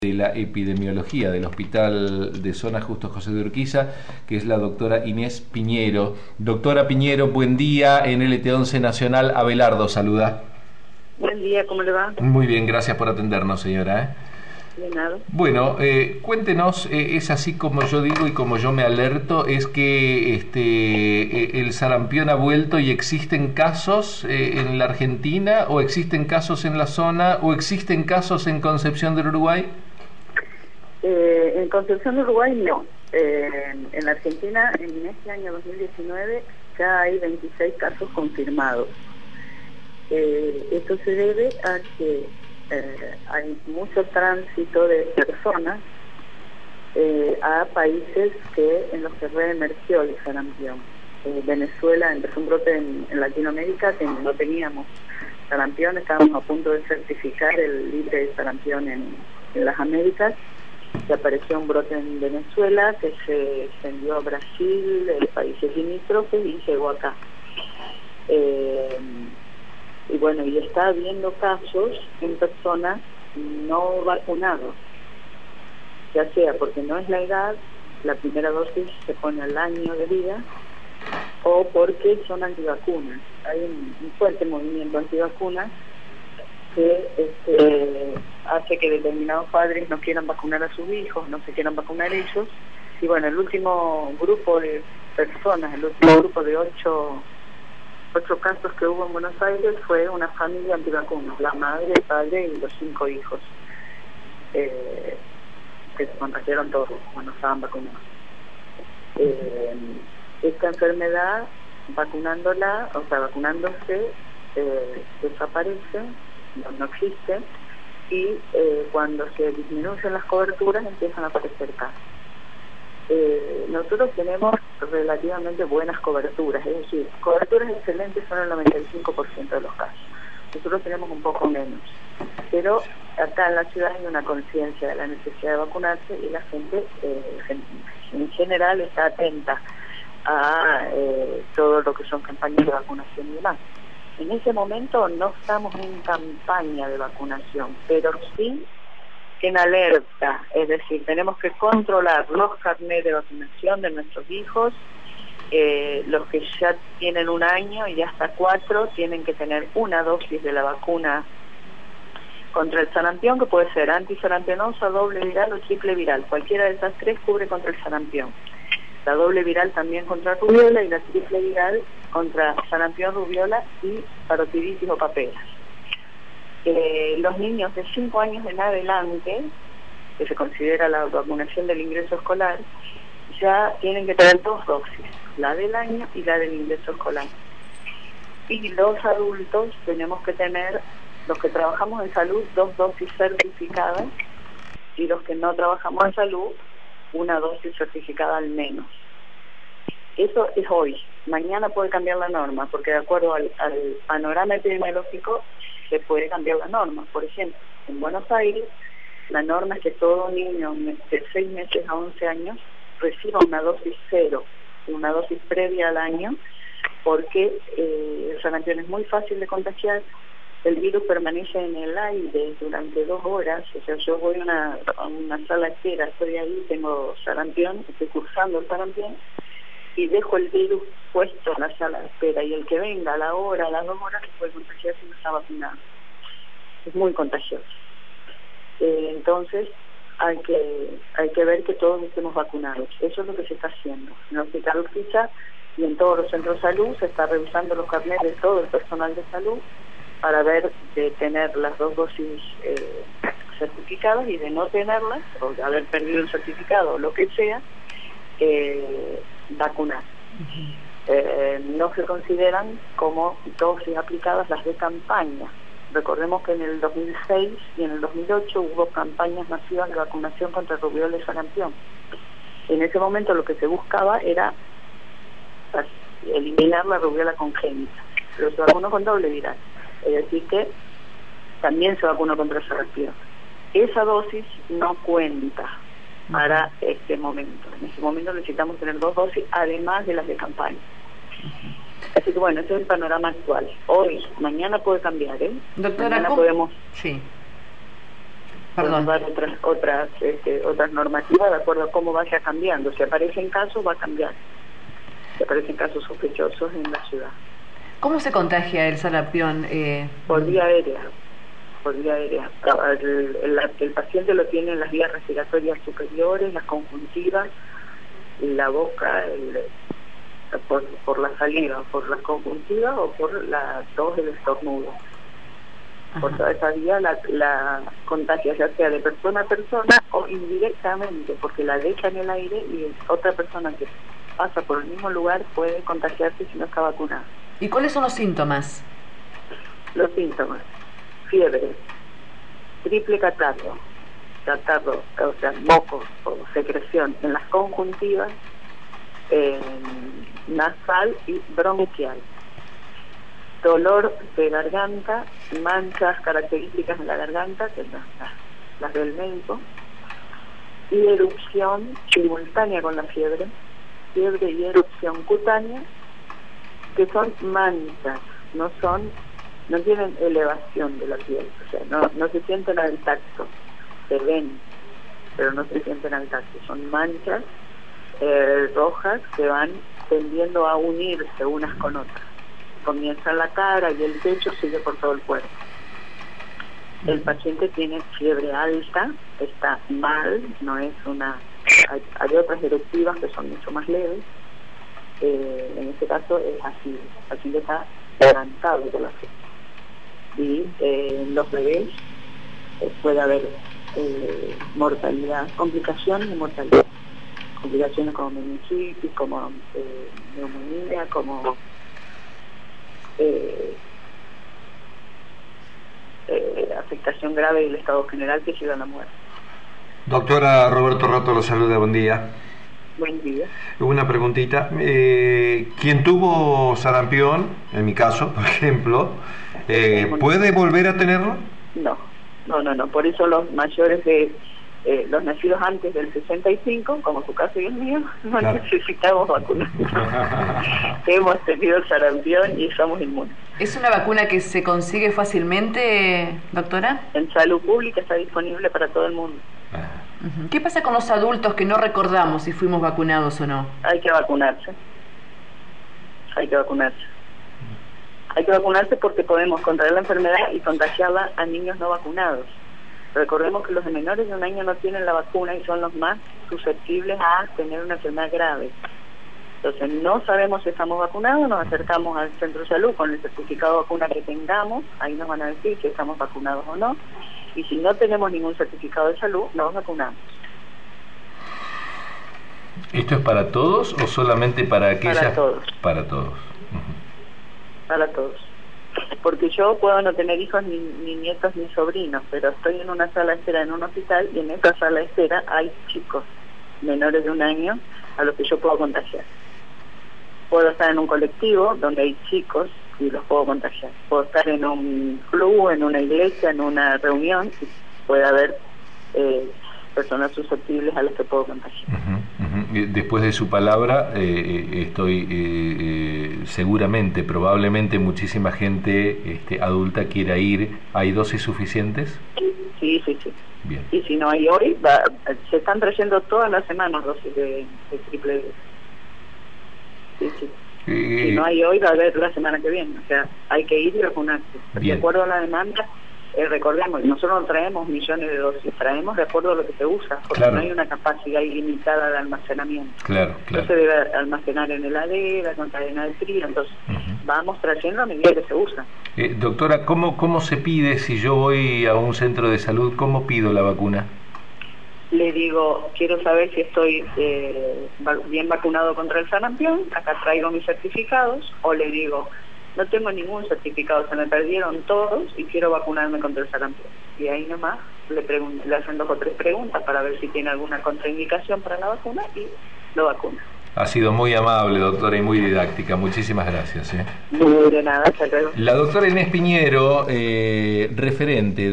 de la epidemiología del Hospital de Zona Justo José de Urquiza, que es la doctora Inés Piñero. Doctora Piñero, buen día. En LT11 Nacional, Abelardo saluda. Buen día, ¿cómo le va? Muy bien, gracias por atendernos, señora. De nada. Bueno, cuéntenos, es así como yo digo y como yo me alerto, es que el sarampión ha vuelto y existen casos en la Argentina, o existen casos en la zona, o existen casos en Concepción del Uruguay. En Concepción del Uruguay no. En la Argentina, en este año 2019, ya hay 26 casos confirmados. Esto se debe a que hay mucho tránsito de personas a países en los que reemergió el sarampión. Venezuela empezó un brote en Latinoamérica que no teníamos sarampión, estábamos a punto de certificar el libre de sarampión en las Américas, que apareció un brote en Venezuela, que se extendió a Brasil, países limítrofes, y llegó acá. Y bueno, y está habiendo casos en personas no vacunadas, ya sea porque no es la edad, la primera dosis se pone al año de vida, o porque son antivacunas. Hay un fuerte movimiento antivacunas que hace que determinados padres no quieran vacunar a sus hijos, no se quieran vacunar ellos. Y bueno, el último grupo de personas, el último grupo de ocho casos que hubo en Buenos Aires fue una familia antivacunas, la madre, el padre y los 5 hijos, que se contagiaron todos cuando estaban vacunados. Esta enfermedad, vacunándose, desaparece, no existe, y cuando se disminuyen las coberturas empiezan a aparecer casos. Nosotros tenemos relativamente buenas coberturas, es decir, coberturas excelentes son el 95% de los casos. Nosotros tenemos un poco menos, pero acá en la ciudad hay una conciencia de la necesidad de vacunarse y la gente en general está atenta a todo lo que son campañas de vacunación y demás. En ese momento no estamos en campaña de vacunación, pero sí en alerta, es decir, tenemos que controlar los carnets de vacunación de nuestros hijos. Los que ya tienen 1 año y hasta 4 tienen que tener una dosis de la vacuna contra el sarampión, que puede ser antisarampionosa, doble viral o triple viral. Cualquiera de esas 3 cubre contra el sarampión. La doble viral también contra rubiola y la triple viral contra sarampión, rubiola y parotiditis o paperas. Los niños de 5 años en adelante, que se considera la vacunación del ingreso escolar, ya tienen que tener 2 dosis, la del año y la del ingreso escolar. Y los adultos tenemos que tener, los que trabajamos en salud, 2 dosis certificadas, y los que no trabajamos en salud, 1 dosis certificada al menos. Eso es hoy. Mañana puede cambiar la norma, porque de acuerdo al panorama epidemiológico se puede cambiar la norma. Por ejemplo, en Buenos Aires, la norma es que todo niño de 6 meses a 11 años reciba una dosis 0, una dosis previa al año, porque el sarampión es muy fácil de contagiar, el virus permanece en el aire durante 2 horas, o sea, yo voy a una sala de espera, estoy ahí, tengo sarampión, estoy cursando el sarampión, y dejo el virus puesto en la sala de espera, y el que venga a la hora, a las 2 horas, puede contagiar si no está vacunado. Es muy contagioso. Entonces, hay que ver que todos estemos vacunados. Eso es lo que se está haciendo. En el Hospital Urquiza y en todos los centros de salud se está revisando los carnets de todo el personal de salud para ver de tener las 2 dosis certificadas, y de no tenerlas, o de haber perdido el certificado o lo que sea, vacunar. No se consideran como dosis aplicadas las de campaña. Recordemos que en el 2006 y en el 2008 hubo campañas masivas de vacunación contra rubiola y sarampión. En ese momento lo que se buscaba era eliminar la rubiola congénita, pero se vacunó con doble viral, es decir que también se vacunó contra el sarampión. Esa dosis no cuenta para este momento. En este momento necesitamos tener 2 dosis además de las de campaña. Así que bueno, ese es el panorama actual. Hoy, mañana puede cambiar, ¿eh? Doctora, mañana podemos... Sí. Podemos dar otras normativas de acuerdo a cómo vaya cambiando. Si aparecen casos, va a cambiar. Si aparecen casos sospechosos en la ciudad. ¿Cómo se contagia el sarampión? Por vía aérea. Por vía aérea. El paciente lo tiene en las vías respiratorias superiores, las conjuntivas, la boca, por la saliva, por la conjuntiva o por la tos, el estornudo. Por toda esa vía la contagia, ya sea de persona a persona o indirectamente, porque la deja en el aire y otra persona que pasa por el mismo lugar puede contagiarse si no está vacunada. ¿Y cuáles son los síntomas? Los síntomas: fiebre, triple catarro, o sea, moco o secreción en las conjuntivas, nasal y bronquial, dolor de garganta, manchas características en la garganta, que son las del médico, y erupción simultánea con la fiebre y erupción cutánea, que son manchas, no tienen elevación de la piel, o sea, no se sienten al tacto, se ven, pero no se sienten al tacto, son manchas rojas que van tendiendo a unirse unas con otras. Comienza en la cara y el pecho, sigue por todo el cuerpo. El paciente tiene fiebre alta, está mal, no es una... Hay otras eruptivas que son mucho más leves. En este caso es así, el paciente está levantado de la fiebre. Y en los bebés puede haber mortalidad, complicaciones de mortalidad. Complicaciones como meningitis, como neumonía, como afectación grave del estado general que lleva a la muerte. Doctora, Roberto Rato lo saluda, buen día. Buen día. Una preguntita. Quien tuvo sarampión, en mi caso, por ejemplo, ¿puede volver a tenerlo? No. Por eso los mayores de los nacidos antes del 65, como su caso y el mío, no claro. Necesitamos vacunas. Hemos tenido el sarampión y somos inmunes. ¿Es una vacuna que se consigue fácilmente, doctora? En salud pública está disponible para todo el mundo. ¿Qué pasa con los adultos que no recordamos si fuimos vacunados o no? Hay que vacunarse. Hay que vacunarse porque podemos contraer la enfermedad y contagiarla a niños no vacunados. Recordemos que los de menores de 1 año no tienen la vacuna y son los más susceptibles a tener una enfermedad grave. Entonces, no sabemos si estamos vacunados, nos acercamos al centro de salud con el certificado de vacuna que tengamos, ahí nos van a decir si estamos vacunados o no, y si no tenemos ningún certificado de salud, nos vacunamos. ¿Esto es para todos o solamente para aquellas? Para todos. Para todos. Para todos. Porque yo puedo no tener hijos, ni nietos, ni sobrinos, pero estoy en una sala de espera en un hospital y en esa sala de espera hay chicos menores de 1 año a los que yo puedo contagiar. Puedo estar en un colectivo donde hay chicos y los puedo contagiar. Puedo estar en un club, en una iglesia, en una reunión y puede haber personas susceptibles a las que puedo contagiar. Después de su palabra, estoy seguramente, probablemente muchísima gente adulta quiera ir. ¿Hay dosis suficientes? Sí. Bien. Y si no hay hoy, se están trayendo todas las semanas dosis de triple D. Sí. Si no hay hoy, va a haber la semana que viene. O sea, hay que ir y vacunarse. De acuerdo a la demanda, recordemos, nosotros no traemos millones de dosis, traemos de acuerdo a lo que se usa, porque claro. No hay una capacidad ilimitada de almacenamiento. Claro. No se debe almacenar en heladera, con cadena de frío, entonces vamos trayendo a medida que se usa. Doctora, ¿cómo se pide si yo voy a un centro de salud? ¿Cómo pido la vacuna? Le digo, quiero saber si estoy bien vacunado contra el sarampión, acá traigo mis certificados, o le digo, no tengo ningún certificado, se me perdieron todos y quiero vacunarme contra el sarampión. Y ahí nomás le hacen 2 o 3 preguntas para ver si tiene alguna contraindicación para la vacuna y lo vacuna. Ha sido muy amable, doctora, y muy didáctica. Muchísimas gracias. De nada, hasta luego. La doctora Inés Piñero, referente